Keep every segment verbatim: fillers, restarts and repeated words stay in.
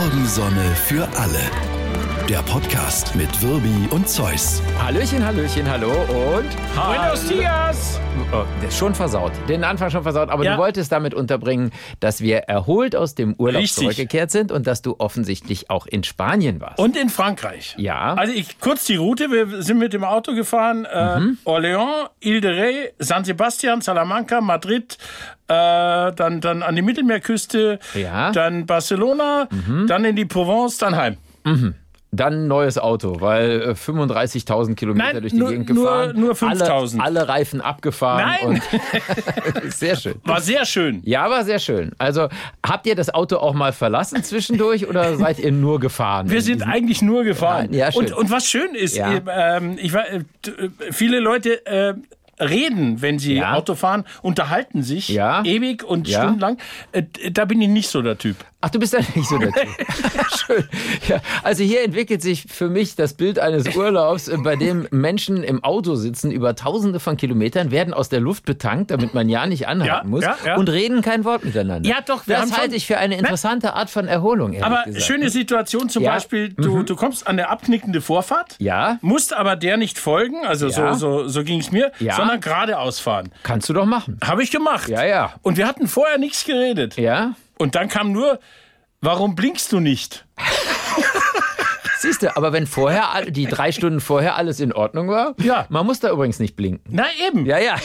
Morgensonne für alle. Der Podcast mit Wirbi und Zeus. Hallöchen, Hallöchen, hallo und... Buenos dias! Oh, der ist schon versaut. Den Anfang schon versaut. Aber ja. du wolltest damit unterbringen, dass wir erholt aus dem Urlaub Richtig. zurückgekehrt sind und dass du offensichtlich auch in Spanien warst. Und in Frankreich. Ja. Also ich kurz die Route. Wir sind mit dem Auto gefahren. Äh, Mhm. Orléans, Ile de Ré, San Sebastian, Salamanca, Madrid, äh, dann, dann an die Mittelmeerküste, Ja. dann Barcelona, dann in die Provence, dann heim. Dann ein neues Auto, weil äh, fünfunddreißigtausend Kilometer Nein, durch die nur- Gegend nur- gefahren. nur fünftausend. Alle, alle Reifen abgefahren. Nein. Und sehr schön. War sehr schön. Ja, war sehr schön. Also habt ihr das Auto auch mal verlassen zwischendurch oder seid ihr nur gefahren? Wir in sind diesem- eigentlich nur gefahren. Ja, schön. und, und was schön ist, Ja. äh, ähm, ich, war, äh, t- äh, viele Leute äh, reden, wenn sie Ja. Auto fahren, unterhalten sich Ja. ewig und Ja. stundenlang. Äh, da bin ich nicht so der Typ. Ach, du bist ja nicht so der Typ. Schön. Ja, also hier entwickelt sich für mich das Bild eines Urlaubs, äh, bei dem Menschen im Auto sitzen über tausende von Kilometern, werden aus der Luft betankt, damit man ja nicht anhalten Ja, muss ja, ja. und reden kein Wort miteinander. Ja, doch, wir das haben schon- halte ich für eine interessante Art von Erholung, ehrlich Aber gesagt. schöne Situation zum Ja. Beispiel, du, du kommst an der abknickende Vorfahrt, Ja. musst aber der nicht folgen, also Ja. so, so, so ging es mir, Ja. sondern geradeaus fahren. Kannst du doch machen. Habe ich gemacht. Ja, ja. Und wir hatten vorher nichts geredet. Ja? Und dann kam nur, warum blinkst du nicht? Siehst du, aber wenn vorher, all- die drei Stunden vorher alles in Ordnung war, Ja. man muss da übrigens nicht blinken. Na eben, Ja, ja.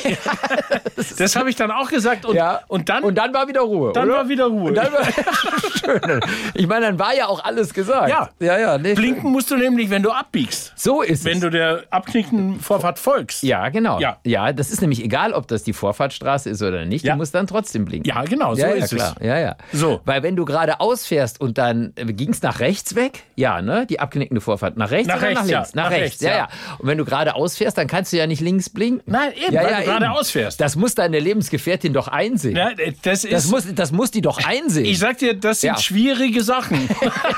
das habe ich dann auch gesagt. Und, ja. und dann, und dann war wieder Ruhe, dann oder? war wieder Ruhe. Und dann war schön. Ich meine, dann war ja auch alles gesagt. Ja. ja, ja. Nee, Blinken musst du nämlich, wenn du abbiegst. so ist Wenn es. du der abknickenden Vorfahrt folgst. Ja, genau. Ja. ja, das ist nämlich egal, ob das die Vorfahrtsstraße ist oder nicht. Ja. Du musst dann trotzdem blinken. Ja, genau, so ja, ist ja, klar. es. Ja, ja. So. Weil wenn du geradeaus fährst und dann ging es nach rechts weg, ja, ne, die abgenickende Vorfahrt. Nach rechts Nach oder rechts, nach ja. links? Nach, Nach rechts, rechts, ja, ja. ja. Und wenn du geradeaus fährst, dann kannst du ja nicht links blinken. Nein, eben, ja, weil ja, du eben. geradeaus fährst. Das muss deine Lebensgefährtin doch einsehen. Ja, das ist, Das muss, das muss die doch einsehen. ich sag dir, das sind Ja. schwierige Sachen.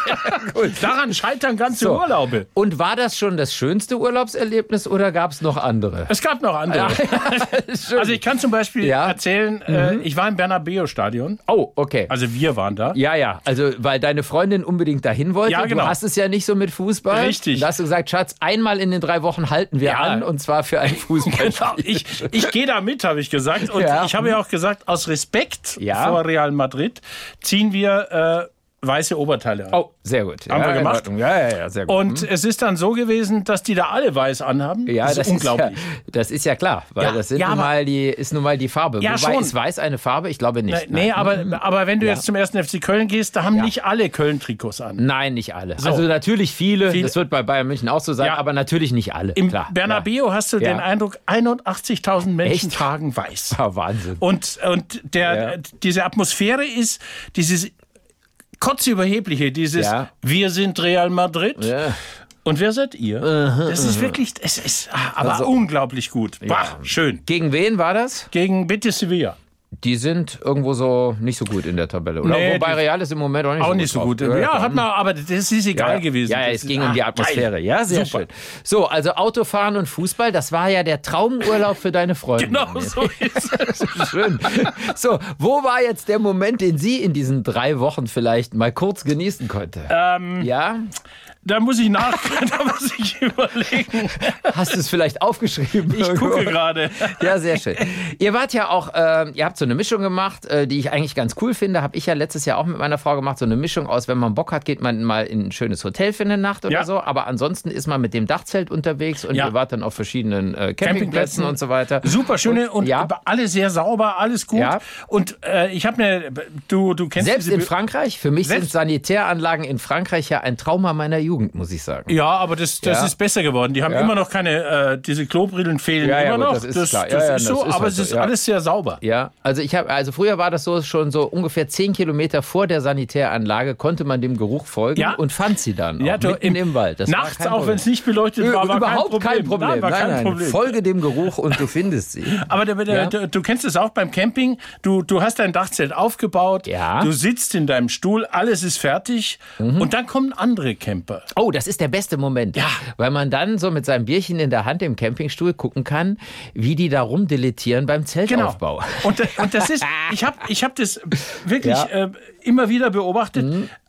Daran scheitern ganze So. Urlaube. Und war das schon das schönste Urlaubserlebnis oder gab es noch andere? Es gab noch andere. Schön. Also ich kann zum Beispiel Ja. Mhm. erzählen, äh, ich war im Bernabeu-Stadion. Oh, okay. Also wir waren da. Ja, ja, also weil deine Freundin unbedingt dahin wollte. Ja, genau. Du hast es ja nicht so mit Fußball. Richtig. Und da hast du gesagt, Schatz, einmal in den drei Wochen halten wir Ja. an und zwar für ein Fußball. Genau, ich, ich gehe da mit, habe ich gesagt. Und Ja. ich habe ja auch gesagt, aus Respekt Ja. vor Real Madrid ziehen wir äh, weiße Oberteile an. Oh, sehr gut. Haben ja, wir in gemacht. Ordnung. Ja, ja, ja, sehr gut. Und es ist dann so gewesen, dass die da alle weiß anhaben. ja, das ist unglaublich. Ist ja, das ist ja klar, weil Ja, das sind ja, nun aber- mal die, ist nun mal die Farbe. Ja, Wobei, schon. ist weiß eine Farbe? Ich glaube nicht. Nee, Nein. aber, aber wenn du Ja. jetzt zum ersten F C Köln gehst, da haben nicht alle Köln-Trikots an. Nein, nicht alle. Also natürlich viele, Viele. das wird bei Bayern München auch so sein, Ja. aber natürlich nicht alle. Im klar, Bernabeu hast du Ja. den Eindruck, einundachtzigtausend Menschen Echt? tragen weiß. Ja. Wahnsinn. Und, und der, Ja. diese Atmosphäre ist dieses kotzüberhebliche, dieses Ja. wir sind Real Madrid. Ja. Und wer seid ihr? Das ist wirklich, es ist aber Also- unglaublich gut. Bah, schön. Gegen wen war das? Gegen Betis Sevilla. Die sind irgendwo so nicht so gut in der Tabelle, oder? Nee, Wobei die- Real ist im Moment auch nicht Auch so nicht so gut. gut. drauf. Ja, hat man, aber das ist egal ja. gewesen. Ja, ja, Das es ging ist- um die ah, Atmosphäre. geil. Ja, sehr Super. schön. So, also Autofahren und Fußball, das war ja der Traumurlaub für deine Freunde. Genau so ist es. Schön. So, wo war jetzt der Moment, den sie in diesen drei Wochen vielleicht mal kurz genießen konnte? Ähm, Ja? Da muss ich nach, da muss ich überlegen. Hast du es vielleicht aufgeschrieben? Ich irgendwo? gucke gerade. Ja, sehr schön. Ihr wart ja auch, äh, ihr habt so eine Mischung gemacht, äh, die ich eigentlich ganz cool finde. Habe ich ja letztes Jahr auch mit meiner Frau gemacht. So eine Mischung aus, wenn man Bock hat, geht man mal in ein schönes Hotel für eine Nacht oder Ja. so. Aber ansonsten ist man mit dem Dachzelt unterwegs und Ja. ihr wart dann auf verschiedenen äh, Campingplätzen, Campingplätzen und so weiter. Super schöne und, ja. alle sehr sauber, alles gut. Ja. Und äh, ich habe eine, du, du kennst Selbst diese in Be- Frankreich, für mich Selbst- sind Sanitäranlagen in Frankreich ja ein Trauma meiner Jugend, muss ich sagen. Ja, aber das, das Ja. ist besser geworden. Die haben Ja. immer noch keine, äh, diese Klobrillen fehlen Ja, ja, immer gut, noch. das ist klar. Ja, ja, ist das so, ist aber halt es so, ist ja. alles sehr sauber. Ja, also ich habe, also früher war das so schon so ungefähr zehn Kilometer vor der Sanitäranlage konnte man dem Geruch folgen Ja. und fand sie dann Ja, auch du, mitten im Wald. Das war Nachts, kein auch Problem. wenn es nicht beleuchtet Ö, war, war überhaupt kein Problem. Nein, war nein, kein nein. Problem. Folge dem Geruch und du findest sie. Aber der, der, Ja. der, du kennst es auch beim Camping. Du, du hast dein Dachzelt aufgebaut. Ja. Du sitzt in deinem Stuhl, alles ist fertig. Und dann kommen andere Camper. Oh, das ist der beste Moment. Ja. Weil man dann so mit seinem Bierchen in der Hand im Campingstuhl gucken kann, wie die da rumdilettieren beim Zeltaufbau. Und, und das ist, ich habe ich hab das wirklich Ja. äh, immer wieder beobachtet.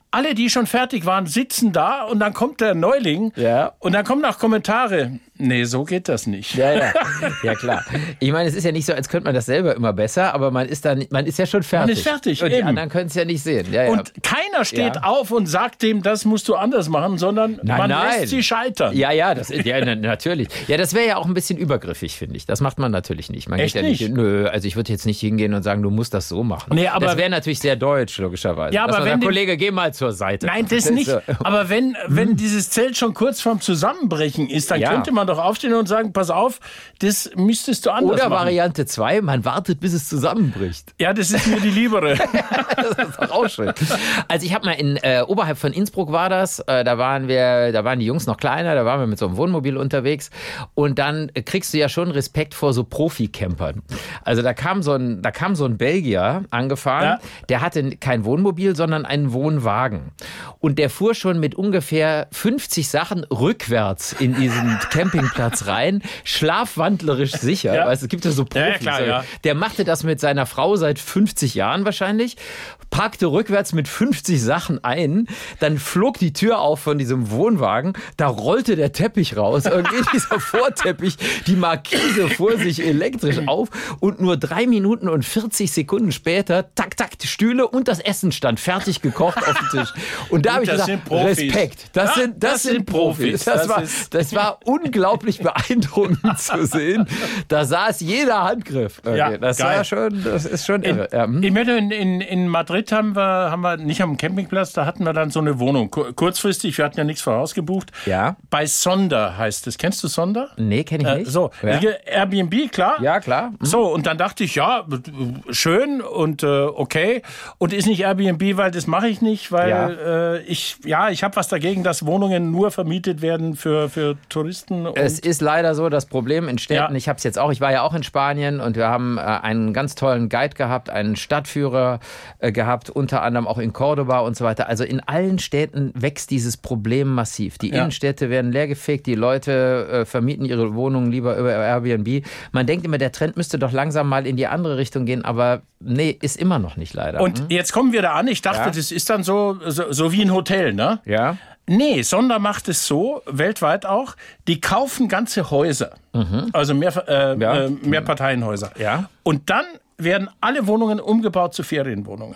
alle, die schon fertig waren, sitzen da und dann kommt der Neuling Ja. und dann kommen noch Kommentare. Nee, so geht das nicht. Ja, ja, ja klar. Ich meine, es ist ja nicht so, als könnte man das selber immer besser, aber man ist dann, man ist ja schon fertig. Man ist fertig, und die eben. anderen können es ja nicht sehen. Ja, ja. Und keiner steht Ja. auf und sagt dem, das musst du anders machen, sondern Nein, man nein. lässt sie scheitern. Ja, ja, das, ja, na- natürlich. Ja, das wäre ja auch ein bisschen übergriffig, finde ich. Das macht man natürlich nicht. Man Echt geht ja nicht? nicht? Nö, also ich würde jetzt nicht hingehen und sagen, du musst das so machen. Nee, aber- das wäre natürlich sehr deutsch, logischerweise. Ja, aber Dass man wenn sagt, dem- Kollege, geh mal zur Seite. Nein, das nicht. So. Aber wenn, wenn dieses Zelt schon kurz vorm Zusammenbrechen ist, dann Ja. könnte man doch aufstehen und sagen, pass auf, das müsstest du anders Oder machen. Variante zwei, man wartet, bis es zusammenbricht. Ja, das ist mir die liebere. Das ist doch auch schön. Also ich habe mal in äh, oberhalb von Innsbruck war das, äh, da waren wir, da waren die Jungs noch kleiner, da waren wir mit so einem Wohnmobil unterwegs und dann äh, kriegst du ja schon Respekt vor so Profi-Campern. Also da kam so ein, da kam so ein Belgier angefahren, Ja. der hatte kein Wohnmobil, sondern einen Wohnwagen und der fuhr schon mit ungefähr fünfzig Sachen rückwärts in diesen Campingplatz rein, schlafwandlerisch sicher. Ja. Weißt, es gibt ja so Ja, ja, Profis. klar, ja. Der machte das mit seiner Frau seit fünfzig Jahren wahrscheinlich, parkte rückwärts mit fünfzig Sachen ein, dann flog die Tür auf von diesem Wohnwagen, da rollte der Teppich raus, irgendwie dieser Vorteppich, die Markise fuhr sich elektrisch auf und nur drei Minuten und vierzig Sekunden später, tak, tak, die Stühle und das Essen stand fertig gekocht auf dem Tisch. Und da habe ich das gesagt, sind Profis. Respekt, das, Ja, sind, das, das sind sind Profis. Profis. Das, Das war, ist- das war unglaublich beeindruckend zu sehen. Da saß jeder Handgriff. Okay, Ja, das geil. war schon, das ist schon In, irre. Ja, hm. in, in, in, in Madrid haben wir, haben wir nicht am Campingplatz, da hatten wir dann so eine Wohnung. Kur- Kurzfristig, wir hatten ja nichts vorausgebucht. Ja. Bei Sonder heißt es. Kennst du Sonder? Nee, kenne ich Äh, nicht. so, Ja, Airbnb, klar. ja klar. Hm. So, und dann dachte ich, ja, schön und äh, okay. Und ist nicht Airbnb, weil das mache ich nicht, weil Ja. äh, ich, ja, ich habe was dagegen, dass Wohnungen nur vermietet werden für, für Touristen. Und Es ist leider so, das Problem in Städten, Ja. ich habe es jetzt auch, ich war ja auch in Spanien und wir haben äh, einen ganz tollen Guide gehabt, einen Stadtführer äh, gehabt, unter anderem auch in Cordoba und so weiter. Also in allen Städten wächst dieses Problem massiv. Die Ja. Innenstädte werden leergefegt, die Leute äh, vermieten ihre Wohnungen lieber über Airbnb. Man denkt immer, der Trend müsste doch langsam mal in die andere Richtung gehen, aber nee, ist immer noch nicht leider. und jetzt kommen wir da an. Ich dachte, Ja. das ist dann so, so, so wie ein Hotel, ne? ja? Nee, Sonder macht es so, weltweit auch, die kaufen ganze Häuser. Also mehr, äh, Mhm. Ja. äh, mehr Parteien-Häuser. Ja. Und dann werden alle Wohnungen umgebaut zu Ferienwohnungen.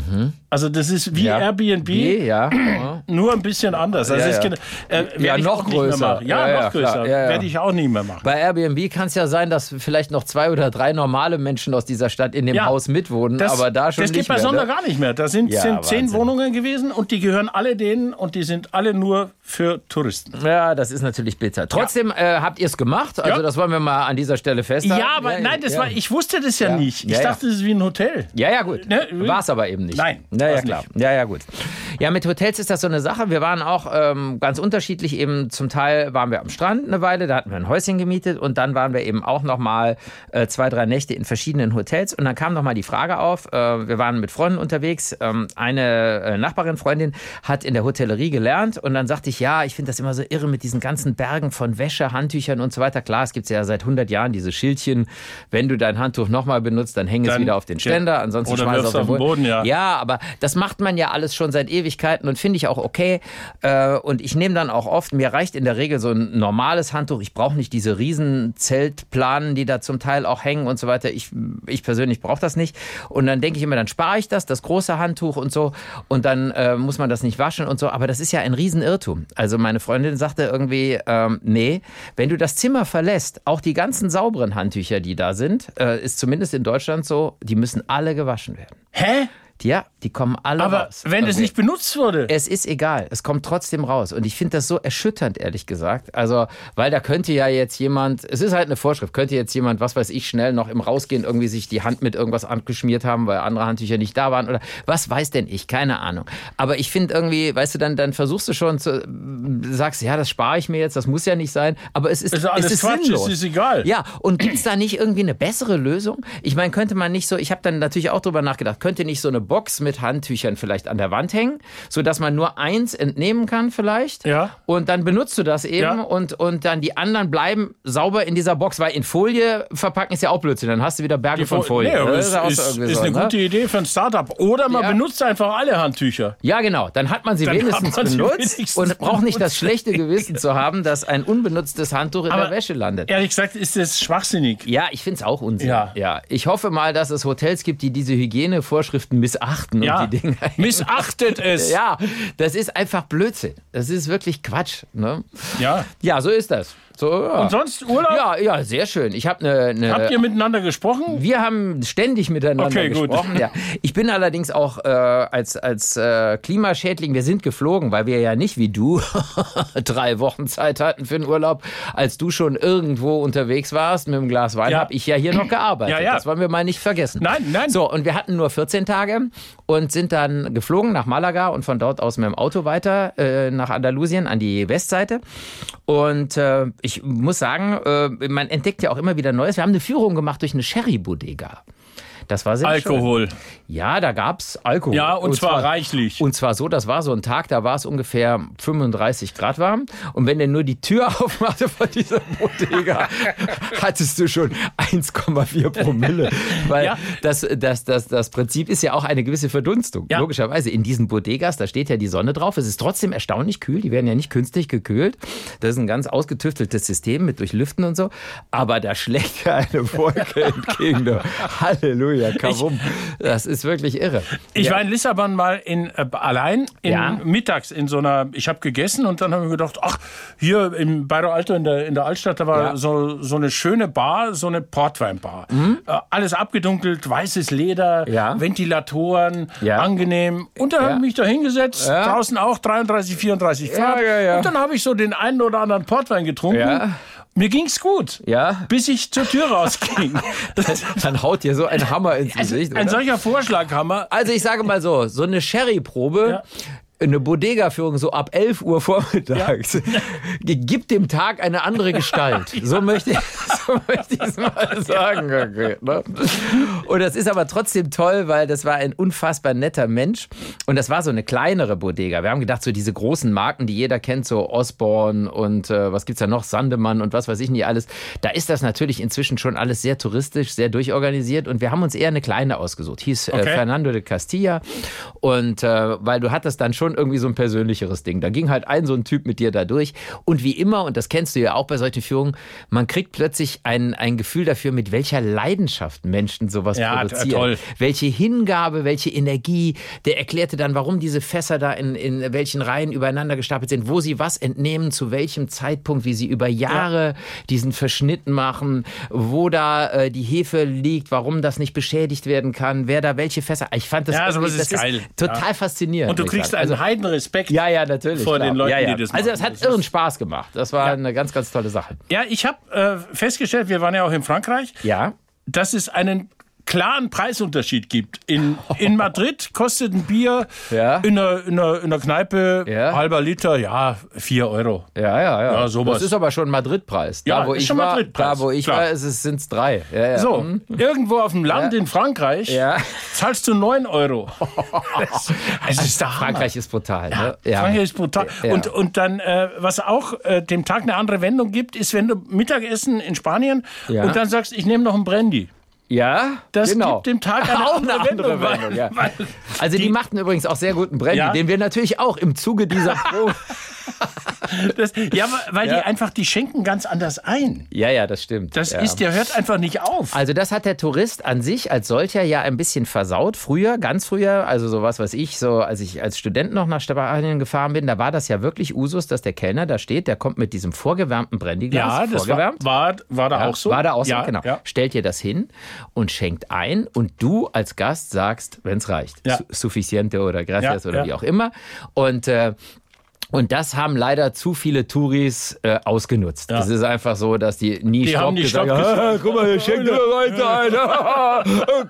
Also das ist wie Mhm. Ja. Airbnb, Wie? Ja. Ja. nur ein bisschen anders. Also Ja, ist ja. gen- äh, werd Ja, ich noch auch nicht mehr größer. machen. Ja, Ja, ja, noch größer. klar. Ja, ja. Werde ich auch nie mehr machen. Bei Airbnb kann es ja sein, dass vielleicht noch zwei oder drei normale Menschen aus dieser Stadt in dem Ja, Haus mitwohnen, Das, aber da schon das nicht geht bei mehr. Sonder ne? gar nicht mehr. Da sind, Ja, sind zehn Wahnsinn. Wohnungen gewesen und die gehören alle denen und die sind alle nur für Touristen. Ja, das ist natürlich bitter. Trotzdem äh, habt ihr es gemacht, also Ja. das wollen wir mal an dieser Stelle festhalten. Ja, aber nein, das ja. war, ich wusste das ja, Ja. nicht. Ich Ja, ja. dachte, das ist wie ein Hotel. Ja, ja, gut. Ne? War es aber eben nicht. Nein, Ja, ja, war's klar. nicht. Ja, ja, gut. Ja, mit Hotels ist das so eine Sache. Wir waren auch ähm, ganz unterschiedlich. Eben zum Teil waren wir am Strand eine Weile, da hatten wir ein Häuschen gemietet und dann waren wir eben auch noch mal äh, zwei, drei Nächte in verschiedenen Hotels und dann kam noch mal die Frage auf, äh, wir waren mit Freunden unterwegs, ähm, eine äh, Nachbarin, Freundin hat in der Hotellerie gelernt und dann sagte ich, ja, ich finde das immer so irre mit diesen ganzen Bergen von Wäsche, Handtüchern und so weiter. Klar, es gibt ja seit hundert Jahren diese Schildchen, wenn du dein Handtuch noch mal benutzt, dann häng es Dann- wieder auf den Ständer, ansonsten Oder schmeiß es wirf's auf auf den den Boden, ja. Ja, aber das macht man ja alles schon seit Ewigkeiten und finde ich auch okay. Äh, Und ich nehme dann auch oft, mir reicht in der Regel so ein normales Handtuch. Ich brauche nicht diese riesen Zeltplanen, die da zum Teil auch hängen und so weiter. Ich, ich persönlich brauche das nicht. Und dann denke ich immer, dann spare ich das, das große Handtuch und so. Und dann äh, muss man das nicht waschen und so. Aber das ist ja ein Riesenirrtum. Also meine Freundin sagte irgendwie, ähm, nee, wenn du das Zimmer verlässt, auch die ganzen sauberen Handtücher, die da sind, äh, ist zumindest in Deutschland so, die müssen alle gewaschen werden. Hä? Ja, die kommen alle Aber raus. wenn es Okay. nicht benutzt wurde. Es ist egal, es kommt trotzdem raus. Und ich finde das so erschütternd, ehrlich gesagt. Also, weil da könnte ja jetzt jemand, es ist halt eine Vorschrift, könnte jetzt jemand, was weiß ich, schnell noch im Rausgehen irgendwie sich die Hand mit irgendwas angeschmiert haben, weil andere Handtücher nicht da waren oder was weiß denn ich, keine Ahnung. Aber ich finde irgendwie, weißt du, dann, dann versuchst du schon zu, sagst, ja, das spare ich mir jetzt, das muss ja nicht sein, aber es ist, Es ist alles es ist Quatsch, sinnlos. es ist egal. Ja, und gibt's da nicht irgendwie eine bessere Lösung? Ich meine, könnte man nicht so, ich habe dann natürlich auch drüber nachgedacht, könnte nicht so eine Box mit Handtüchern vielleicht an der Wand hängen, sodass man nur eins entnehmen kann vielleicht. Ja. Und dann benutzt du das eben Ja. und, und dann die anderen bleiben sauber in dieser Box, weil in Folie verpacken ist ja auch Blödsinn. Dann hast du wieder Berge von Folie. Nee, aber Das ist, ja auch ist, so irgendwie ist so, eine ne? gute Idee für ein Startup. Oder man Ja. benutzt einfach alle Handtücher. Ja, genau. Dann hat man sie Dann hat wenigstens man sie benutzt wenigstens und braucht nicht das benutzt. schlechte Gewissen zu haben, dass ein unbenutztes Handtuch in Aber der Wäsche landet. Ehrlich gesagt ist das schwachsinnig. Ja, ich finde es auch Unsinn. Ja. Ja. Ich hoffe mal, dass es Hotels gibt, die diese Hygienevorschriften missachten Ja. und die Dinge. Missachtet es. Ja, das ist einfach Blödsinn. Das ist wirklich Quatsch. Ne? Ja. Ja, so ist das. So, ja. Und sonst Urlaub? Ja, ja, sehr schön. Ich habe eine. Ne, Habt ihr miteinander gesprochen? Wir haben ständig miteinander Okay, gut. gesprochen. Ja. Ich bin allerdings auch äh, als, als äh, Klimaschädling, wir sind geflogen, weil wir ja nicht wie du drei Wochen Zeit hatten für den Urlaub. Als du schon irgendwo unterwegs warst mit einem Glas Wein, Ja. habe ich ja hier noch gearbeitet. Ja, ja. Das wollen wir mal nicht vergessen. Nein, nein. So, und wir hatten nur vierzehn Tage und sind dann geflogen nach Malaga und von dort aus mit dem Auto weiter äh, nach Andalusien an die Westseite. Und äh, ich muss sagen, äh, man entdeckt ja auch immer wieder Neues. Wir haben eine Führung gemacht durch eine Sherry-Bodega. Das war sehr Alkohol. schön. Ja, da gab's Alkohol. Ja, und, zwar, reichlich. Und zwar so, das war so ein Tag, da war es ungefähr fünfunddreißig Grad warm. Und wenn der nur die Tür aufmachte von dieser Bodega, hattest du schon eins Komma vier Promille. Weil Ja. das, das, das, das Prinzip ist ja auch eine gewisse Verdunstung. Ja. Logischerweise in diesen Bodegas, da steht ja die Sonne drauf. Es ist trotzdem erstaunlich kühl. Die werden ja nicht künstlich gekühlt. Das ist ein ganz ausgetüfteltes System mit Durchlüften und so. Aber da schlägt ja eine Wolke entgegen. Du. Halleluja. Ja, kaum. Das ist wirklich irre. Ich ja. war in Lissabon mal in, äh, allein in, Ja. mittags in so einer, ich habe gegessen und dann habe ich mir gedacht, ach, hier im Bairro Alto in der, in der Altstadt, da war Ja. so, so eine schöne Bar, so eine Portweinbar. Mhm. Äh, alles abgedunkelt, weißes Leder, Ja. Ventilatoren, Ja. angenehm. Und dann habe Ja. ich mich da hingesetzt, Ja. draußen auch dreiunddreißig, vierunddreißig Grad. Ja, ja, ja. Und dann habe ich so den einen oder anderen Portwein getrunken. Ja. Mir ging's gut, Ja. bis ich zur Tür rausging. Dann haut dir so ein Hammer ins Gesicht. Ein oder? solcher Vorschlaghammer. Also ich sage mal so, so eine Sherry-Probe, Ja. eine Bodega-Führung so ab elf Uhr vormittags, gibt dem Tag eine andere Gestalt. So möchte ich so möchte ich es mal sagen. Okay, ne? Und das ist aber trotzdem toll, weil das war ein unfassbar netter Mensch. Und das war so eine kleinere Bodega. Wir haben gedacht, so diese großen Marken, die jeder kennt, so Osborne und äh, was gibt's da noch, Sandemann und was weiß ich nicht alles. Da ist das natürlich inzwischen schon alles sehr touristisch, sehr durchorganisiert. Und wir haben uns eher eine kleine ausgesucht. Hieß äh, Okay. Fernando de Castilla. Und äh, weil du hattest dann schon irgendwie so ein persönlicheres Ding. Da ging halt ein so ein Typ mit dir da durch. Und wie immer, und das kennst du ja auch bei solchen Führungen, man kriegt plötzlich ein, ein Gefühl dafür, mit welcher Leidenschaft Menschen sowas Ja, produzieren. toll. Welche Hingabe, welche Energie. Der erklärte dann, warum diese Fässer da in, in welchen Reihen übereinander gestapelt sind, wo sie was entnehmen, zu welchem Zeitpunkt, wie sie über Jahre diesen Verschnitt machen, wo da äh, die Hefe liegt, warum das nicht beschädigt werden kann, wer da welche Fässer. Ich fand das, Ja, irgendwie- sowas ist das geil. total Ja. faszinierend. Und du muss ich kriegst sagen. einen also, Heidenrespekt. ja, ja, natürlich. vor klar. den Leuten, ja, ja. die das Also machen. es hat Das irren ist- Spaß gemacht. Das war Ja. eine ganz, ganz tolle Sache. Ja, ich habe äh, festgestellt, wir waren ja auch in Frankreich, Ja. dass es einen klaren Preisunterschied gibt. In, in Madrid kostet ein Bier Ja. in, einer, in, einer, in einer Kneipe Ja. halber Liter, ja, vier Euro. Ja, ja, ja. Ja, sowas. Das ist aber schon Madrid-Preis. Da, Ja, wo ist ich schon war, Madrid-Preis, da, wo ich klar. war, sind es drei. Ja, ja. So, Mhm. irgendwo auf dem Land Ja. in Frankreich Ja. zahlst du neun Euro. Das, das ist der Hammer. Frankreich ist brutal. Ja, Ne? Ja. Frankreich ist brutal. Ja. Und, und dann, äh, was auch äh, dem Tag eine andere Wendung gibt, ist, wenn du Mittagessen in Spanien Ja. und dann sagst, ich nehme noch einen Brandy. Ja, Das genau. gibt dem Tag eine Auch andere, eine andere Wendung. Wendung, weil, ja. weil Also die, machten übrigens auch sehr guten Brandy, Ja. den wir natürlich auch im Zuge dieser Probe... das, ja, weil Ja. die einfach, die schenken ganz anders ein. ja, ja, das stimmt. Das ja. ist, der hört einfach nicht auf. Also das hat der Tourist an sich als solcher ja ein bisschen versaut. Früher, ganz früher, also sowas, was ich so, als ich als Student noch nach Spanien gefahren bin, da war das ja wirklich Usus, dass der Kellner da steht, der kommt mit diesem vorgewärmten Brandyglas, ja, das war, vorgewärmt. war, war da Ja, auch so. War da auch so, ja, genau. Ja. Stellt dir das hin und schenkt ein und du als Gast sagst, wenn es reicht, Ja. su- sufficiente oder gracias Ja, oder ja. wie auch immer. Und äh, Und das haben leider zu viele Touris äh, ausgenutzt. Ja. Das ist einfach so, dass die nie Die Stopp haben nicht gesagt Stopp haben. gesagt. Guck mal, hier schenkt der weiter ein.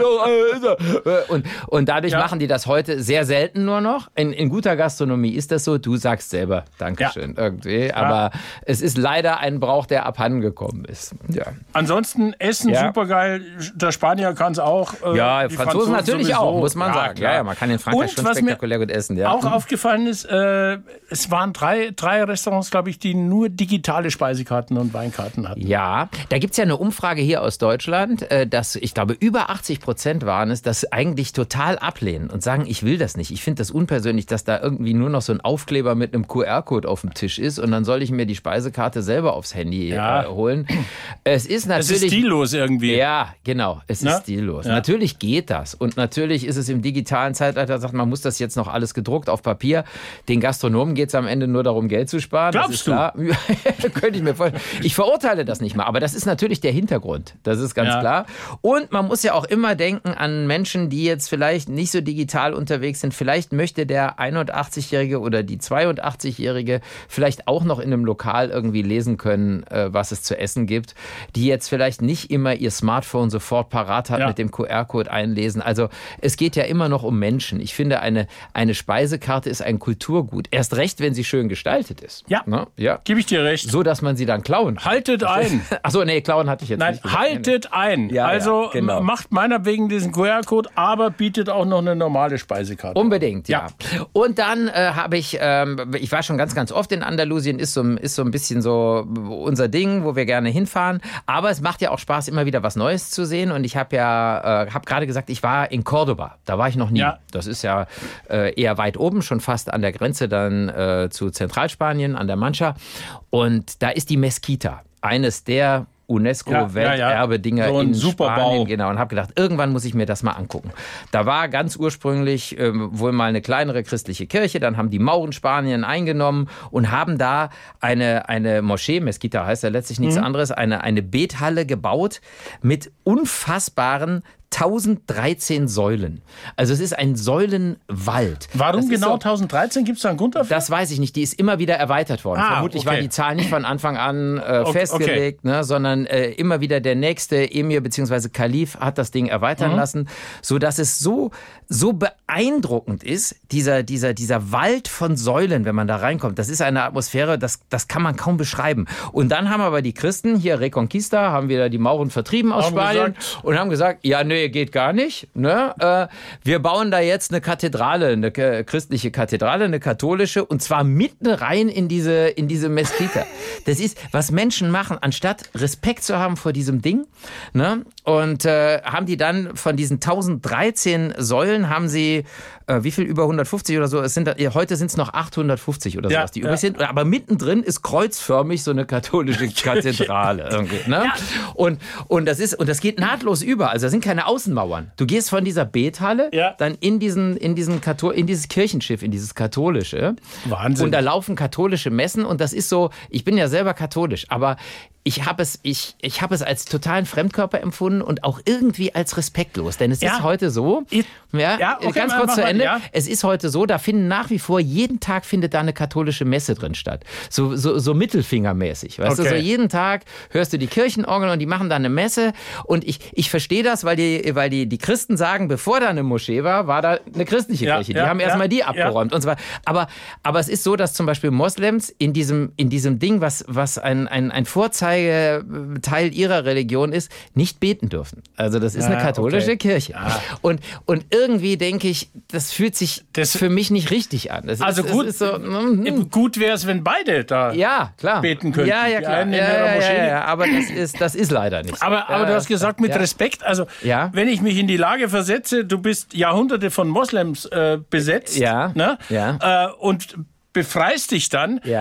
und, und dadurch Ja. machen die das heute sehr selten nur noch. In, in guter Gastronomie ist das so. Du sagst selber Dankeschön Ja. irgendwie. Aber es ist leider ein Brauch, der abhanden gekommen ist. Ja, Ansonsten Essen Ja. supergeil. Der Spanier kann es auch. Äh, ja die Franzosen natürlich sowieso. auch, muss man Ja, sagen. klar. Ja, ja, man kann in Frankreich Und schon was mir spektakulär gut essen. Ja. Auch aufgefallen ist, äh, es waren drei, drei Restaurants, glaube ich, die nur digitale Speisekarten und Weinkarten hatten. Ja, da gibt's ja eine Umfrage hier aus Deutschland, äh, dass ich glaube, über achtzig Prozent waren es, das eigentlich total ablehnen und sagen, ich will das nicht. Ich finde das unpersönlich, dass da irgendwie nur noch so ein Aufkleber mit einem Q R-Code auf dem Tisch ist und dann soll ich mir die Speisekarte selber aufs Handy Ja. äh, holen. Es ist Es natürlich... ist stillos irgendwie. Ja, genau. Es Na? ist stillos. Ja. Natürlich geht das. Und natürlich ist es im digitalen Zeitalter, sagt man, muss das jetzt noch alles gedruckt auf Papier. Den Gastronomen geht es am Ende nur darum, Geld zu sparen. Glaubst das ist du? Klar. Könnte ich mir vorstellen. Ich verurteile das nicht mal, aber das ist natürlich der Hintergrund. Das ist ganz Ja. klar. Und man muss ja auch immer denken an Menschen, die jetzt vielleicht nicht so digital unterwegs sind. Vielleicht möchte der einundachtzigjährige oder die zweiundachtzigjährige vielleicht auch noch in einem Lokal irgendwie lesen können, äh, was es zu essen gibt, die jetzt vielleicht nicht immer ihr Smartphone sofort parat hat, Ja. mit dem Q R-Code einlesen. Also es geht ja immer noch um Menschen. Ich finde, eine, eine Speisekarte ist ein Kulturgut. Erst recht, wenn sie schön gestaltet ist. Ja. Ne? Ja. Gebe ich dir recht. So, dass man sie dann klauen kann. Haltet ein. Achso, nee, klauen hatte ich jetzt Nein, nicht gesagt. haltet ein. Ja, also ja, genau. macht meiner wegen diesen Q R-Code, aber bietet auch noch eine normale Speisekarte. Unbedingt, ja. Ja. Und dann äh, habe ich, ähm, ich war schon ganz, ganz oft in Andalusien, ist so, ist so ein bisschen so unser Ding, wo wir gerne hinfahren. Aber es macht ja auch Spaß, immer wieder was Neues zu sehen. Und ich habe ja, äh, habe gerade gesagt, ich war in Cordoba. Da war ich noch nie. Ja. Das ist ja äh, eher weit oben, schon fast an der Grenze dann äh, zu Zentralspanien, an der Mancha. Und da ist die Mesquita, eines der UNESCO-Welterbe-Dinger Ja, ja, ja. So ein in Superbau. Spanien. Genau, und habe gedacht, irgendwann muss ich mir das mal angucken. Da war ganz ursprünglich ähm, wohl mal eine kleinere christliche Kirche, dann haben die Mauren Spanien eingenommen und haben da eine, eine Moschee, Mesquita heißt ja letztlich nichts Mhm. anderes, eine, eine Bethalle gebaut mit unfassbaren tausenddreizehn Säulen. Also es ist ein Säulenwald. Warum Das ist genau so- tausenddreizehn? Gibt es da einen Grund dafür? Das weiß ich nicht. Die ist immer wieder erweitert worden. Ah, Vermutlich okay. war die Zahl nicht von Anfang an äh, Okay, festgelegt, ne, sondern äh, immer wieder der nächste Emir bzw. Kalif hat das Ding erweitern Mhm. lassen, sodass es so, so beeindruckend ist, dieser, dieser, dieser Wald von Säulen, wenn man da reinkommt. Das ist eine Atmosphäre, das, das kann man kaum beschreiben. Und dann haben aber die Christen hier, Reconquista, haben wieder die Mauren vertrieben aus Haben Spanien gesagt- und haben gesagt, ja, nee, geht gar nicht. Ne? Äh, wir bauen da jetzt eine Kathedrale, eine äh, christliche Kathedrale, eine katholische, und zwar mitten rein in diese, in diese Mesquita. Das ist, was Menschen machen, anstatt Respekt zu haben vor diesem Ding, ne? Und äh, haben die dann von diesen tausenddreizehn Säulen, haben sie, äh, wie viel, über hundertfünfzig oder so, es sind, äh, heute sind es noch achthundertfünfzig oder Ja, sowas, die ja. übrig sind, aber mittendrin ist kreuzförmig so eine katholische Kathedrale. Irgendwie, ne? Und, und, das ist, und das geht nahtlos über, also da sind keine Außenmauern. Du gehst von dieser Bethalle Ja. dann in, diesen, in, diesen Kathol in dieses Kirchenschiff, in dieses katholische. Wahnsinn. Und da laufen katholische Messen und das ist so, ich bin ja selber katholisch, aber ich habe es, ich, ich hab es als totalen Fremdkörper empfunden und auch irgendwie als respektlos. Denn es Ja. ist heute so, Ich- ja, Ja, okay, ganz mach kurz mal, zu Ende, ja. es ist heute so, da finden nach wie vor, jeden Tag findet da eine katholische Messe drin statt. So, so, so mittelfingermäßig. Weißt Okay. du, so jeden Tag hörst du die Kirchenorgel und die machen da eine Messe. Und ich, ich verstehe das, weil, die, weil die, die Christen sagen, bevor da eine Moschee war, war da eine christliche Ja, Kirche. Die ja, haben erstmal ja, die ja. abgeräumt. Und zwar, aber, aber es ist so, dass zum Beispiel Moslems in diesem, in diesem Ding, was, was ein, ein, ein Vorzeigeteil ihrer Religion ist, nicht beten dürfen. Also das ist eine Ah, katholische okay. Kirche. Und, und irgendwie denke ich, das fühlt sich Das- für mich nicht richtig an. Das Also ist, gut, es ist so, mm, Gut wäre es, wenn beide da. ja, klar. beten könnten. Ja, ja, Die klar. einen in Ja, ihrer ja, Moschee. ja, ja, aber das ist, das ist leider nicht so. Aber, aber ja, du hast gesagt, mit ja. Respekt, also Ja. wenn ich mich in die Lage versetze, du bist Jahrhunderte von Moslems äh, besetzt Ja. ne? Ja. Äh, und befreist dich dann, Ja.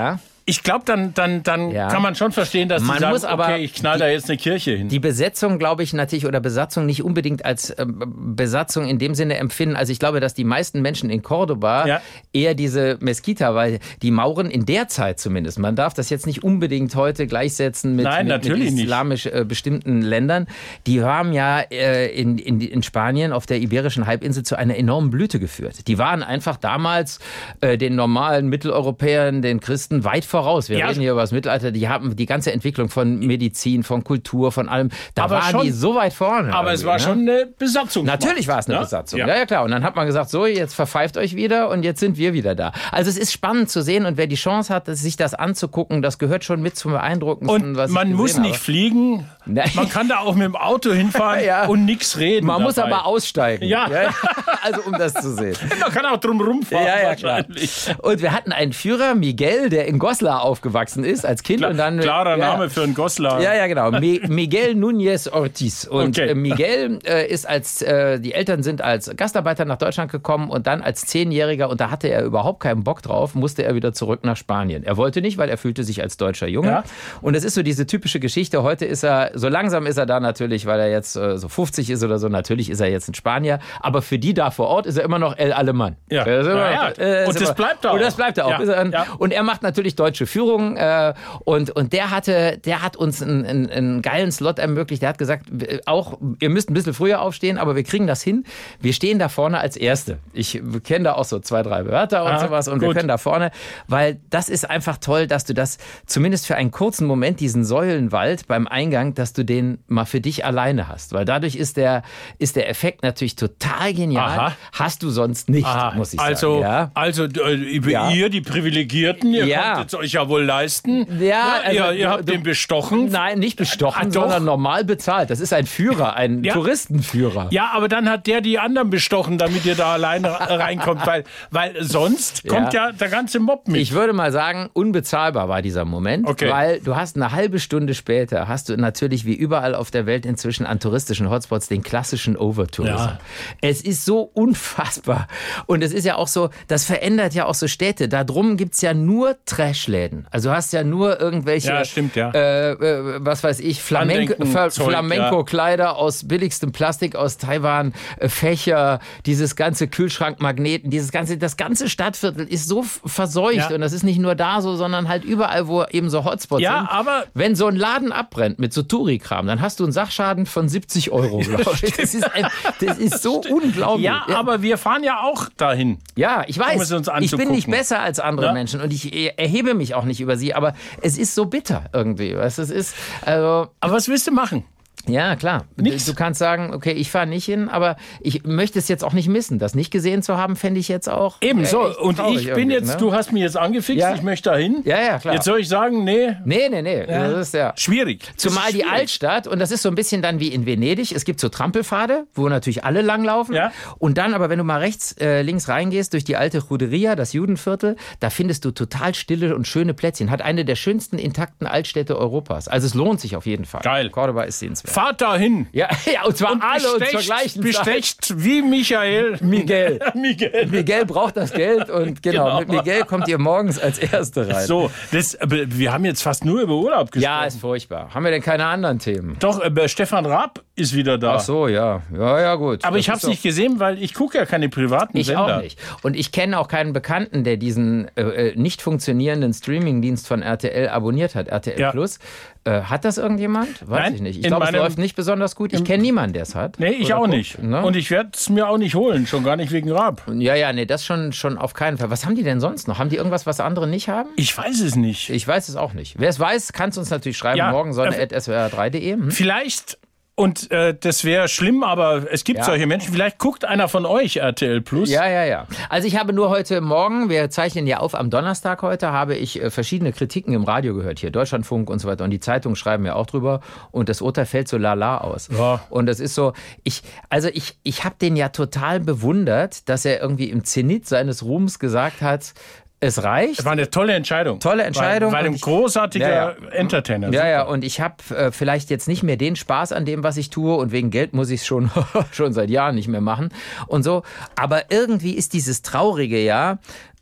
ich glaube, dann, dann, dann Ja. kann man schon verstehen, dass Man die sagen, muss aber okay, ich knall da jetzt eine Kirche hin. Die Besetzung, glaube ich, natürlich, oder Besatzung nicht unbedingt als äh, Besatzung in dem Sinne empfinden. Also ich glaube, dass die meisten Menschen in Cordoba Ja. eher diese Mesquita, weil die Mauren in der Zeit zumindest, man darf das jetzt nicht unbedingt heute gleichsetzen mit, Nein, mit, natürlich mit nicht. islamisch äh, bestimmten Ländern, die haben ja äh, in, in, in Spanien auf der Iberischen Halbinsel zu einer enormen Blüte geführt. Die waren einfach damals äh, den normalen Mitteleuropäern, den Christen weit voraus. Wir Ja. reden hier über das Mittelalter, die haben die ganze Entwicklung von Medizin, von Kultur, von allem, da Aber waren schon- die so weit vorne. Aber es irgendwie, war ne? schon eine Besatzung. Natürlich war es eine Ja? Besatzung. Ja. Ja. ja, klar. Und dann hat man gesagt, so, jetzt verpfeift euch wieder und jetzt sind wir wieder da. Also es ist spannend zu sehen und wer die Chance hat, sich das anzugucken, das gehört schon mit zum Beeindruckendsten, Und was ich man gesehen muss habe. nicht fliegen. Nein. Man kann da auch mit dem Auto hinfahren Ja. und nichts reden. Man muss dabei. aber aussteigen. Ja. Also um das zu sehen. Man kann auch drum rumfahren. Ja, ja, klar. wahrscheinlich. Und wir hatten einen Führer, Miguel, der in Goslar aufgewachsen ist als Kind. Klar, und dann, klarer ja, Name für einen Goslar. Ja, ja, genau. Mi- Miguel Núñez Ortiz. Und Okay. äh, Miguel äh, ist als, äh, die Eltern sind als Gastarbeiter nach Deutschland gekommen und dann als Zehnjähriger, und da hatte er überhaupt keinen Bock drauf, musste er wieder zurück nach Spanien. Er wollte nicht, weil er fühlte sich als deutscher Junge. Ja. Und es ist so diese typische Geschichte. Heute ist er, so langsam ist er da natürlich, weil er jetzt äh, so fünfzig ist oder so, natürlich ist er jetzt ein Spanier. Aber für die da vor Ort ist er immer noch El Alemán. Ja. Er ist immer Ja, noch- ja. äh, ist Und das immer- bleibt er Und auch. das bleibt er auch. Ja. Ist er ein- Ja. Und er macht natürlich deutsche Führung äh, und, und der hatte, der hat uns einen, einen, einen geilen Slot ermöglicht. Der hat gesagt, wir- auch, ihr müsst ein bisschen früher aufstehen, aber wir kriegen das hin. Wir stehen da vorne als Erste. Ich kenne da auch so zwei, drei Wörter und Ah, sowas und wir gut. können da vorne, weil das ist einfach toll, dass du das zumindest für einen kurzen Moment, diesen Säulenwald beim Eingang, dass du den mal für dich alleine hast. Weil dadurch ist der, ist der Effekt natürlich total genial. Aha. Hast du sonst nicht, Aha, muss ich also, sagen. Ja. also äh, Ja. ihr, die Privilegierten, ihr Ja. könnt es euch ja wohl leisten. Ja, also, ihr, ihr habt du- den bestochen. Nein, nicht bestochen, Ah, doch. sondern normal bezahlt. Das ist ein Führer, ein Ja. Touristenführer. Ja, aber dann hat der die anderen bestochen, damit ihr da alleine reinkommt, weil, weil sonst kommt ja. der ganze Mob mit. Ich würde mal sagen, unbezahlbar war dieser Moment, Okay. weil du hast eine halbe Stunde später, hast du natürlich wie überall auf der Welt inzwischen an touristischen Hotspots den klassischen Overtourism. Ja. Es ist so unfassbar. Und es ist ja auch so, das verändert ja auch so Städte. Da drum gibt's ja nur Trashläden. Also du hast ja nur irgendwelche, Ja, stimmt, ja. Äh, äh, was weiß ich, Flamenco, Andenken- Zeug, Flamenco-Kleider aus billigstem Plastik aus Taiwan, äh, Fächer, dieses ganze Kühlschrankmagneten, dieses ganze, das ganze Stadtviertel ist so f- verseucht Ja. und das ist nicht nur da so, sondern halt überall, wo eben so Hotspots Ja, sind. aber- Wenn so ein Laden abbrennt mit so Touri-Kram, dann hast du einen Sachschaden von siebzig Euro, glaube ich. Das ist, ein, das ist so unglaublich. Ja, aber wir fahren ja auch dahin. Ja, ich weiß. Um es uns Ich bin nicht anzugucken. besser als andere Ja. Menschen und ich erhebe mich auch nicht über sie, aber es ist so bitter irgendwie. Weißt, du, es ist, also, Aber was willst du machen? ja, klar. Nix. Du kannst sagen, okay, ich fahre nicht hin, aber ich möchte es jetzt auch nicht missen. Das nicht gesehen zu haben, fände ich jetzt auch. Eben äh, so. echt Und traurig ich bin irgendwie, jetzt, ne? du hast mich jetzt angefixt, Ja. ich möchte dahin. Ja, ja, klar. Jetzt soll ich sagen, nee, Nee, nee, nee. Das ist ja. schwierig. Das Zumal ist die schwierig. Altstadt, und das ist so ein bisschen dann wie in Venedig, es gibt so Trampelpfade, wo natürlich alle langlaufen. Ja. Und dann aber, wenn du mal rechts, äh, links reingehst, durch die alte Juderia, das Judenviertel, da findest du total stille und schöne Plätzchen. Hat eine der schönsten intakten Altstädte Europas. Also es lohnt sich auf jeden Fall. Geil. Cordoba ist sehenswert. Fahrt dahin. Ja, ja, und zwar Und alle und zur bestecht, gleichen Zeit. bestecht wie Michael. Miguel. Miguel. Miguel braucht das Geld und genau, Genau. mit Miguel kommt ihr morgens als Erste rein. So, das, aber wir haben jetzt fast nur über Urlaub gesprochen. Ja, ist furchtbar. Haben wir denn keine anderen Themen? Doch, äh, Stefan Raab ist wieder da. Ach so, ja. Ja, ja, gut. Aber Das ich habe ist es nicht gesehen, weil ich gucke ja keine privaten Ich Sender. auch nicht. Und ich kenne auch keinen Bekannten, der diesen äh, äh, nicht funktionierenden Streamingdienst von R T L abonniert hat, R T L Ja. Plus. Äh, hat das irgendjemand? Weiß Nein, ich nicht. Ich in glaube, es meinem- läuft nicht besonders gut. Ich kenne niemanden, der es hat. Nee, ich Oder auch guckt, nicht. ne? Und ich werde es mir auch nicht holen, schon gar nicht wegen Raab. Ja, ja, nee, das schon, schon auf keinen Fall. Was haben die denn sonst noch? Haben die irgendwas, was andere nicht haben? Ich weiß es nicht. Ich weiß es auch nicht. Wer es weiß, kann es uns natürlich schreiben. Ja, Morgen sonne äh, at s w r drei punkt d e. Hm? Vielleicht, und äh, das wäre schlimm, aber es gibt Ja. solche Menschen, vielleicht guckt einer von euch R T L Plus. Ja, ja, ja. Also ich habe nur heute Morgen, wir zeichnen ja auf am Donnerstag heute, habe ich äh, verschiedene Kritiken im Radio gehört hier, Deutschlandfunk und so weiter. Und die Zeitungen schreiben ja auch drüber. Und das Urteil fällt so lala aus. Ja. Und das ist so, ich, also ich, ich habe den ja total bewundert, dass er irgendwie im Zenit seines Ruhms gesagt hat, es reicht. Das war eine tolle Entscheidung. Tolle Entscheidung. Weil, weil Und ein ich- großartiger Ja, ja. Entertainer. Ja, ja, und ich habe äh, vielleicht jetzt nicht mehr den Spaß an dem, was ich tue und wegen Geld muss ich es schon, schon seit Jahren nicht mehr machen und so. Aber irgendwie ist dieses traurige Jahr,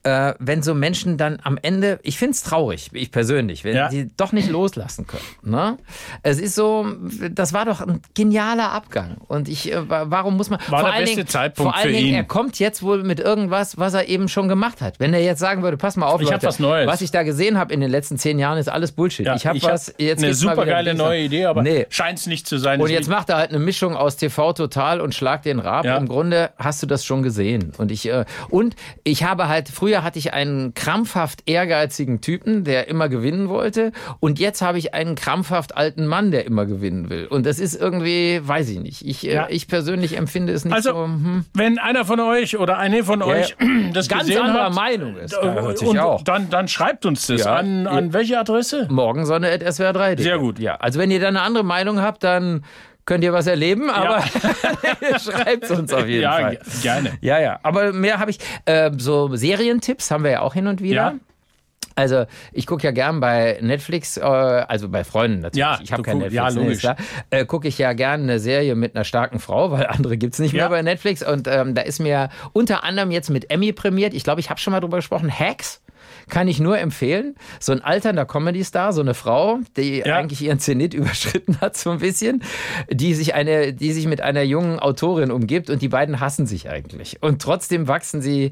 äh, wenn so Menschen dann am Ende, ich finde es traurig, ich persönlich, wenn Ja. die doch nicht loslassen können. Ne? Es ist so, das war doch ein genialer Abgang. Und ich, äh, warum muss man... War vor der allen beste Dingen, Zeitpunkt vor allen für Dingen, ihn. er kommt jetzt wohl mit irgendwas, was er eben schon gemacht hat. Wenn er jetzt sagen würde, pass mal auf, Ich hab Leute, was Neues. was ich da gesehen habe in den letzten zehn Jahren, ist alles Bullshit. Ja, ich habe ich hab was, jetzt eine geht's mal super wieder geile Dings neue an. Idee, aber Nee. scheint es nicht zu sein. Und Es jetzt liegt- macht er halt eine Mischung aus T V Total und Schlag den Raab. Ja. Im Grunde hast du das schon gesehen. Und ich, äh, und ich habe halt, früher hatte ich einen krampfhaft ehrgeizigen Typen, der immer gewinnen wollte. Und jetzt habe ich einen krampfhaft alten Mann, der immer gewinnen will. Und das ist irgendwie, weiß ich nicht. Ich, äh, Ja. ich persönlich empfinde es nicht Also, so. Hm, wenn einer von euch oder eine von euch das ganz gesehen anderer hat, Meinung ist. äh, Ja, und und auch. dann, dann schreibt uns das. Ja. An, an welche Adresse? Morgensonne at S W R drei punkt de. Sehr gut. Ja, also wenn ihr da eine andere Meinung habt, dann könnt ihr was erleben, aber schreibt uns auf jeden Ja, Fall. ge- gerne. Ja, ja. Aber mehr habe ich. Äh, so Serientipps haben wir ja auch hin und wieder. Ja. Also ich gucke ja gern bei Netflix, äh, also bei Freunden natürlich. Ja, ich habe du kein guck- Netflix. ja, nee, logisch. ist klar. Äh, gucke ich ja gern eine Serie mit einer starken Frau, weil andere gibt's nicht mehr Ja. bei Netflix. Und ähm, da ist mir unter anderem jetzt mit Emmy prämiert. Ich glaube, ich habe schon mal drüber gesprochen. Hacks. Kann ich nur empfehlen. So ein alternder Comedy-Star, so eine Frau, die Ja. eigentlich ihren Zenit überschritten hat, so ein bisschen, die sich eine, die sich mit einer jungen Autorin umgibt und die beiden hassen sich eigentlich. Und trotzdem wachsen sie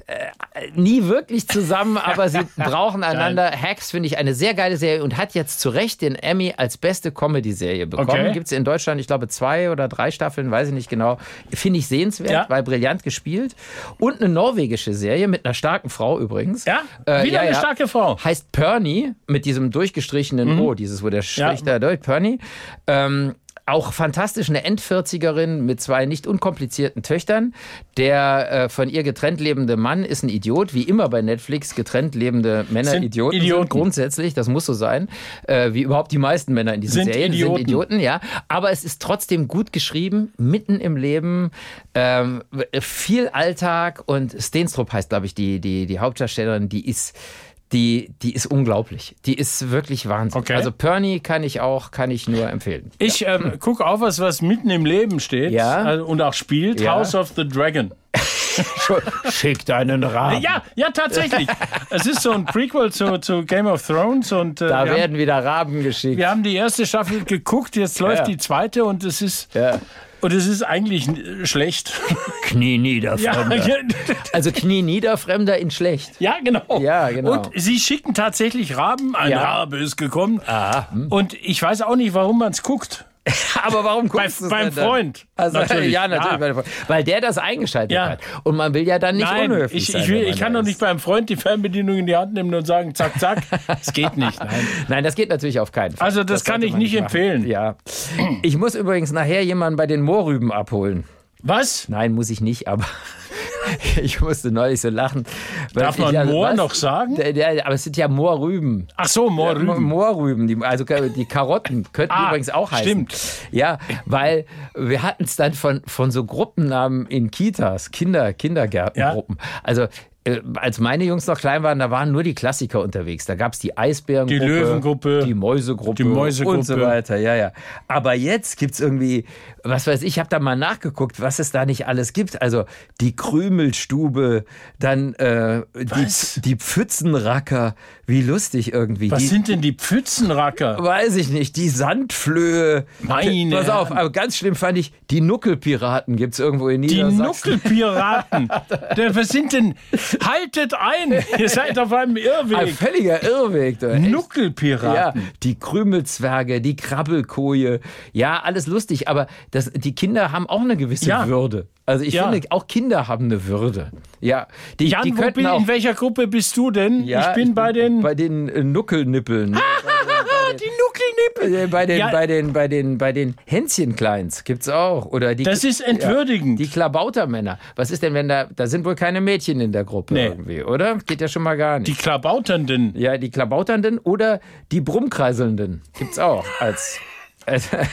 äh, nie wirklich zusammen, aber sie brauchen einander. Hacks finde ich eine sehr geile Serie und hat jetzt zu Recht den Emmy als beste Comedy-Serie bekommen. Okay. Gibt es in Deutschland, ich glaube, zwei oder drei Staffeln, weiß ich nicht genau. Finde ich sehenswert, Ja. weil brillant gespielt. Und eine norwegische Serie mit einer starken Frau übrigens. Ja? Äh, Wieder ja, eine ja. starke Frau. Heißt Perny mit diesem durchgestrichenen O, dieses, wo der Strich da durch, Perny. Ähm, auch fantastisch, eine Endvierzigerin mit zwei nicht unkomplizierten Töchtern. Der äh, von ihr getrennt lebende Mann ist ein Idiot, wie immer bei Netflix. Getrennt lebende Männer Sind Idioten, Idioten. sind grundsätzlich, das muss so sein. Äh, wie überhaupt die meisten Männer in diesen Sind Serien Idioten. sind Idioten, ja. Aber es ist trotzdem gut geschrieben, mitten im Leben, ähm, viel Alltag und Steenstrup heißt, glaube ich, die, die, die Hauptdarstellerin, die ist Die, die ist unglaublich. Die ist wirklich Wahnsinn. Okay. Also Perny kann ich auch, kann ich nur empfehlen. Ich ähm, gucke auf was, was mitten im Leben steht Ja. also, und auch spielt. Ja. House of the Dragon. Schick deinen Rahmen. Ja, ja, tatsächlich. Es ist so ein Prequel zu, zu Game of Thrones und äh, Da wir, haben, werden wieder Raben geschickt. wir haben die erste Staffel geguckt, jetzt läuft Ja. die zweite und es ist Ja. und es ist eigentlich äh, schlecht. Knie nieder, Ja, Fremder. ja, Also Knie nieder, Fremder in schlecht. ja, genau. Ja, genau. Und sie schicken tatsächlich Raben. Ein Ja. Rabe ist gekommen. Ah, hm. Und ich weiß auch nicht, warum man es guckt. Aber warum Bei, guckst du es beim denn dann? Freund. Also, natürlich. Ja, natürlich. Bei dem Freund. Weil der das eingeschaltet Ja. hat. Und man will ja dann nicht Nein, unhöflich ich, sein. ich, will, wenn ich man kann da doch ist. nicht beim Freund die Fernbedienung in die Hand nehmen und sagen, zack, zack. Das geht nicht. Nein. Nein, das geht natürlich auf keinen Fall. Also das kann sollte ich man nicht machen. empfehlen. Ja. Ich muss übrigens nachher jemanden bei den Moorrüben abholen. Was? Nein, muss ich nicht, aber ich musste neulich so lachen. weil Darf ich- man ja, Moor was? noch sagen? Der, der, aber es sind ja Moorrüben. Ach so, Moorrüben. Ja, Moorrüben, die, also die Karotten könnten Ah, übrigens auch heißen. stimmt. Ja, weil wir hatten es dann von, von so Gruppennamen in Kitas, Kinder, Kindergärtengruppen. Also äh, als meine Jungs noch klein waren, da waren nur die Klassiker unterwegs. Da gab es die Eisbärengruppe, Die Löwengruppe, die Mäusegruppe, die Mäusegruppe. und so weiter. Ja, ja. Aber jetzt gibt es irgendwie, was weiß ich, ich habe da mal nachgeguckt, was es da nicht alles gibt. Also die Krümelstube, dann äh, Was? die, die Pfützenracker, wie lustig irgendwie. Was die, sind denn die Pfützenracker? Weiß ich nicht, die Sandflöhe. Meine Pass auf, Herren. aber ganz schlimm fand ich, die Nuckelpiraten gibt es irgendwo in Die Niedersachsen. Nuckelpiraten. Der, was sind denn? Haltet ein! Ihr seid auf einem Ein Irrweg. völliger Irrweg. Du. Echt. Ja, Nuckelpiraten. die Krümelzwerge, die Krabbelkoje. Ja, alles lustig, aber das, die Kinder haben auch eine gewisse Ja. Würde. Also ich Ja. finde, auch Kinder haben eine Würde. Ja, die, Jan, die wo könnten bin, auch... in welcher Gruppe bist du denn? Ja, ich bin bei den... bei den äh, Nuckelnippeln. die Nuckelnippel. Äh, Bei den, Ja. bei den, bei den, bei den Hänschenkleins gibt's auch. Oder die, Das ist entwürdigend. Ja, die Klabautermänner. Was ist denn, wenn da, da sind wohl keine Mädchen in der Gruppe Nee. irgendwie, oder? Geht ja schon mal gar nicht. Die Klabauternden. ja, die Klabauternden oder die Brummkreiselnden gibt's auch als, als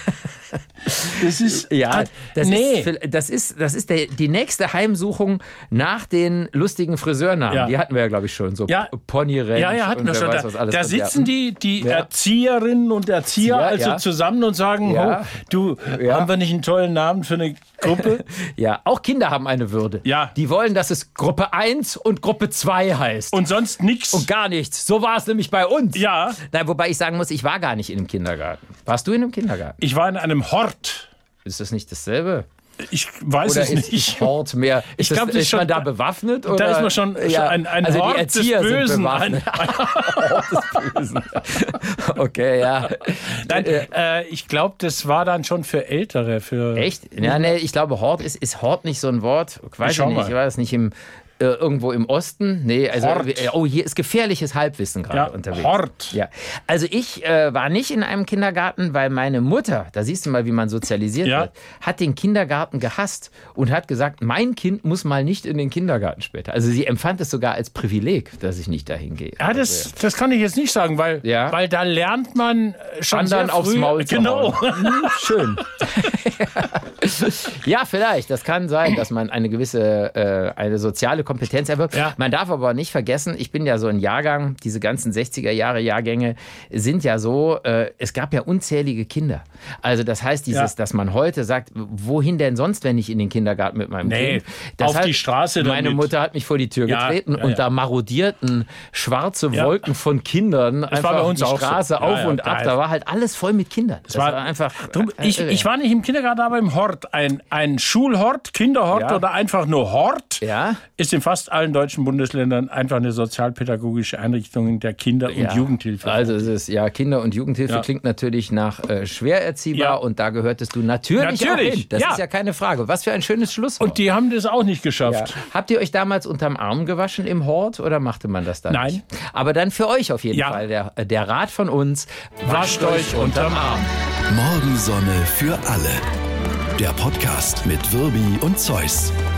Das ist. Ja, das nee. ist, das ist, das ist der, die nächste Heimsuchung nach den lustigen Friseurnamen. Ja. Die hatten wir ja, glaube ich, schon. So Ja. Ponyrench. Ja, ja, hatten wir schon. Weiß, Da, was alles da kommt. sitzen Ja. die, die Ja. Erzieherinnen und Erzieher Ja, also ja. zusammen und sagen, Ja. oh, du, Ja. haben wir nicht einen tollen Namen für eine Gruppe? Ja, auch Kinder haben eine Würde. Ja. Die wollen, dass es Gruppe eins und Gruppe zwei heißt. Und sonst nichts. Und gar nichts. So war es nämlich bei uns. Ja. Na, wobei ich sagen muss, ich war gar nicht in einem Kindergarten. Warst du in einem Kindergarten? Ich war in einem Hort. Ist das nicht dasselbe? Ich weiß Oder es ist, nicht. ist Hort mehr? Ist, Ich glaub, das, das ist ist man schon- da bewaffnet? Oder? Da ist man schon, schon Ja, ein, ein also Hort die Erzieher des Bösen. sind bewaffnet. Hort des Bösen. Okay, ja. Nein, äh, ich glaube, das war dann schon für Ältere. Für Echt? Ja, nee, ich glaube, Hort ist, ist Hort nicht so ein Wort? Ich weiß Ich schau ich nicht, mal. ich weiß nicht im äh, irgendwo im Osten? Nee, also Hort. äh, oh, hier ist gefährliches Halbwissen gerade Ja, unterwegs. Hort. Ja. Also ich äh, war nicht in einem Kindergarten, weil meine Mutter, da siehst du mal, wie man sozialisiert Ja. wird, hat den Kindergarten gehasst und hat gesagt, mein Kind muss mal nicht in den Kindergarten später. Also sie empfand es sogar als Privileg, dass ich nicht dahin gehe. Ja, das, das kann ich jetzt nicht sagen, weil, Ja. weil da lernt man schon Anderen sehr aufs früh, Maul zu genau. hauen. Hm, schön. Ja, vielleicht. Das kann sein, dass man eine gewisse äh, eine soziale Kompetenz erwirbt. Ja. Man darf aber nicht vergessen, ich bin ja so ein Jahrgang, diese ganzen sechziger Jahre Jahrgänge sind ja so, äh, es gab ja unzählige Kinder. Also das heißt, dieses, Ja. dass man heute sagt, wohin denn sonst, wenn ich in den Kindergarten mit meinem Nee, Kind? Das auf die Straße Meine damit. Mutter hat mich vor die Tür Ja, getreten ja, und ja. da marodierten schwarze Ja. Wolken von Kindern war einfach bei uns die auch so. Straße Ja, auf ja, und ab. da- Da war halt alles voll mit Kindern. Das, war- war, einfach. Drum, äh, ich, irre. ich war nicht im Kindergarten, aber im Hort. Ein, ein Schulhort, Kinderhort Ja. oder einfach nur Hort Ja. ist in fast allen deutschen Bundesländern einfach eine sozialpädagogische Einrichtung der Kinder- und Ja. Jugendhilfe. Also es ist ja Kinder- und Jugendhilfe Ja. klingt natürlich nach äh, schwer erziehbar Ja. und da gehörtest du natürlich, Natürlich, auch hin. Das ja. ist ja keine Frage. Was für ein schönes Schlusswort. Und die haben das auch nicht ja. geschafft. Habt ihr euch damals unterm Arm gewaschen im Hort oder machte man das dann Nein. nicht? Aber dann für euch auf jeden Ja. Fall der, der Rat von uns: Wascht euch unterm Arm. Morgensonne für alle. Der Podcast mit Wirbi und Zeus.